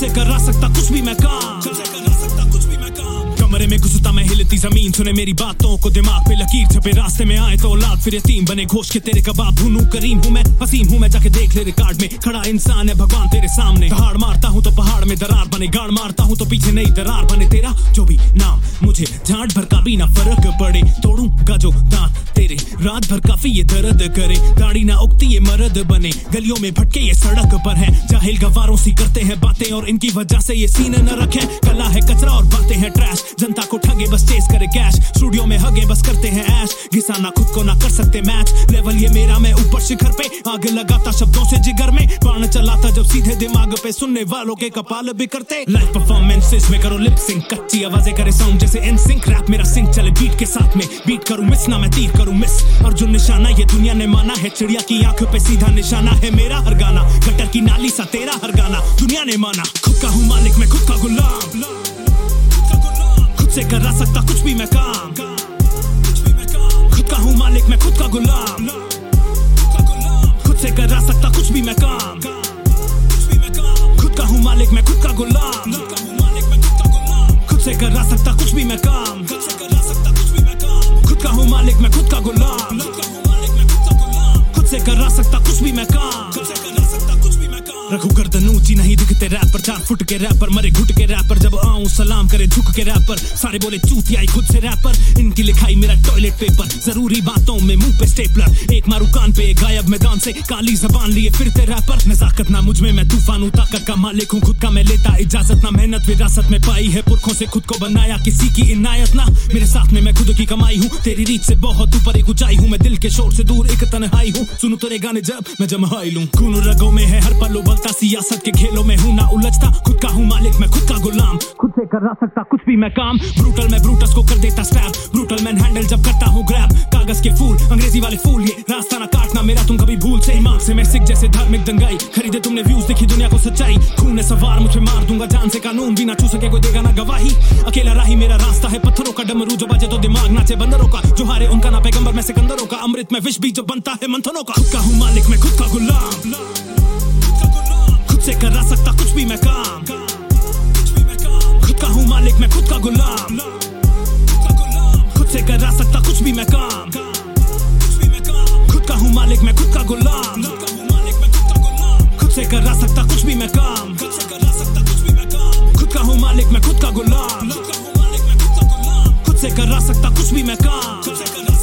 से करा सकता कुछ भी मैं काम, कमरे में घुसता मैं हिलती जमीन, सुने मेरी बातों को दिमाग पे लकीर छपे, रास्ते में आए तो औलाद फिर यतीम बने, घोष के तेरे कबाब भूनू करीम हूँ मैं, वसीम हूँ मैं, जाके देख ले रिकॉर्ड में, खड़ा इंसान है भगवान तेरे सामने, दहाड़ मारता हूँ तो पहाड़ में दरार बने, गाड़ मारता हूँ तो पीछे नई दरार बने, तेरा जो भी नाम मुझे झाड़ भर का भी ना फर्क पड़े, तोड़ूंगा जो दांत तेरे रात भर काफी ये दर्द करे, दाढ़ी ना उगती ये मर्द बने, गलियों में भटके ये सड़क पर है, जाहिल गवारों सी करते हैं बातें और इनकी वजह से ये सीन न रखे, कला है कचरा और बातें हैं ट्रैश, जनता को ठगे बस चेस करे कैश, स्टूडियो में हगे बस करते हैं ऐश, घिसाना खुद को ना कर सकते मैच, लेवल ये मेरा मैं ऊपर शिखर पे, आग लगाता शब्दों से जिगर में, बाण चलाता जब सीधे दिमाग पे, सुनने वालों के कपाल भी करते, लाइव परफॉर्मेंसेस में करो लिप सिंक, कच्ची आवाजें करे साउंड जैसे NSYNC, रैप मेरा सिंक चले बीट के साथ में, बीट करूं मिस ना मैं तीर करूं मिस, अर्जुन निशाना ये दुनिया ने माना है, चिड़िया की आंख पे सीधा निशाना है मेरा हर गाना, गटर की नाली सा तेरा हर गाना, दुनिया ने माना, खुद का हूँ मालिक मैं खुद का गुलाम, खुद से करा सकता कुछ भी मैं काम, खुद का हूँ मालिक मैं खुद का गुलाम, खुद से करा सकता कुछ भी मैं काम, खुद का हूँ मालिक मैं खुद का गुलाम, खुद से करा सकता कुछ भी मैं काम, खुद का हूँ मालिक मैं खुद का गुलाम, खुद से करा सकता कुछ भी मैं काम, रखू गर्दन ऊंची नहीं दिखते रैपर, 4 फुट के रैपर मरे घुट के रैपर, जब आऊं सलाम करे झुक के रैपर, सारे बोले चूतियाई खुद से रैपर, इनकी लिखाई मेरा टॉयलेट पेपर, जरूरी बातों में मुंह पे स्टेपलर, एक मारू कान पे गायब मैदान से, काली जबान लिए फिरते रैपर, नजाकत ना मुझ में मैं तूफान हूं, ताकत का मालिक हूं खुद का मैं लेता इजाजत ना, मेहनत विरासत में पाई है, पुरखों से खुद को बनाया किसी की इनायत ना, मेरे साथ में मैं खुद की कमाई हूं, तेरी रीच से बहुत ऊपर एक ऊंचाई हूं, मैं दिल के शोर से दूर एक तन्हाई हूं, सुनू तेरे गाने जब मैं जमहाई लूं, खून रगों में है हर पल उबलता, सियासत के खेलों में हूं ना उलझता, खुद का हूं मालिक मैं खुद का गुलाम, खुद से करा सकता कुछ भी मैं काम, ब्रूटल मैं ब्रूटस को कर देता स्टैब, ब्रूटल मैन हैंडल जब करता हूं ग्रैब, कागज के फूल अंग्रेजी वाले फूल, ये रास्ता ना काटना मेरा तुम कभी भूल से, दिमाग से मैं सिख जैसे धार्मिक दंगाई, खरीदे तुमने व्यूज देखी दुनिया को सच्चाई, खून है सवार मुझे मार दूंगा जान से, कानून भी ना छू सके कोई देगा ना गवाही, अकेला राही मेरा रास्ता है, पत्थरों का डमरू जो बजे तो दिमाग नाचे बंदरों का, जो हारे उनका ना पैगंबर मैं सिकंदरों का, अमृत में विष भी जो बनता है मंथनों का, खुद का हूं मालिक मैं खुद का गुलाम, खुद से करा सकता कुछ भी मैं काम, खुद का हूँ मालिक मैं खुद का गुलाम, खुद से करा सकता कुछ भी मैं काम, खुद का हूँ मालिक मैं खुद का गुलाम, खुद से करा सकता कुछ भी मैं काम, खुद का हूँ मालिक मैं खुद का गुलाम, खुद से करा सकता कुछ भी मैं काम।